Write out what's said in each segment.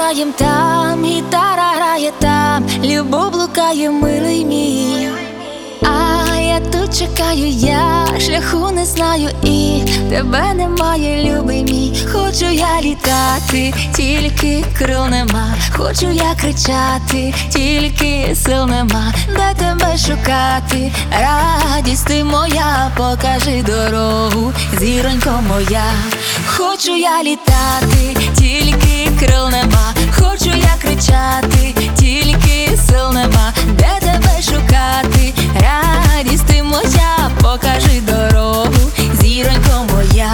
шукаєм там, гітара грає там, любов блукає, милий мій. А я тут чекаю, я шляху не знаю, і тебе немає, любий мій. Хочу я літати, тільки крил нема. Хочу я кричати, тільки сил нема. Де тебе шукати, радість ти моя, покажи дорогу, зіронько моя. Хочу я літати, тільки крил нема. Хочу я кричати, тільки сил нема. Де тебе шукати, радість ти моя, покажи дорогу, зіронько моя.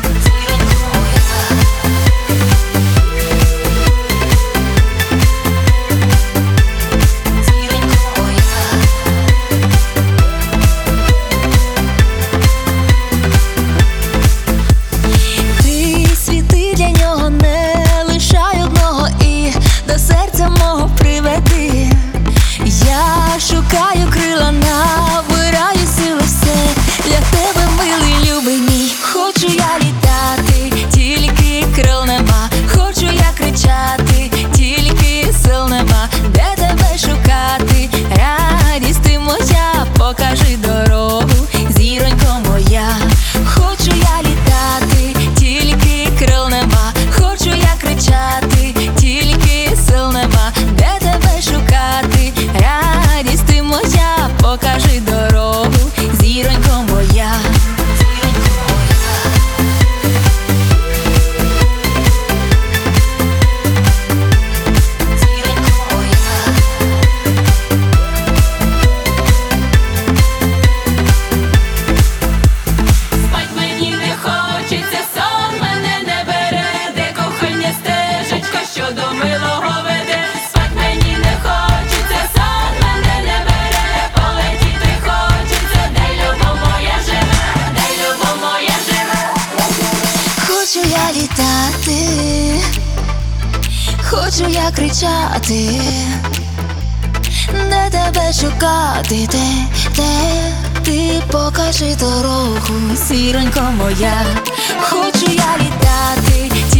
Ти світи для нього, не лишай одного, і до серця мого приведи. Я шукаю крила, набираю сили, все для тебе, милий, любий мій. Хочу я літати, тільки крил нема. Хочу я кричати, тільки сил нема. Де тебе шукати, радість ти моя, покажи дорогу, зіронько моя. Хочу я літати, тільки крил нема. Хочу я кричати, тільки сил нема. Де тебе шукати, радість ти моя, покажи дорогу, зіронько моя. Спать мені не хочеться, сон мене не бере, де кохання стежечка, що до милого веде. Спать мені не хочеться, сон мене не бере, полетіти хочеться, де любов моя живе, де любов моя живе. Хочу я літати, хочу я кричати, де тебе шукати, де ти покажи дорогу, зіронько моя. Хочу я літати,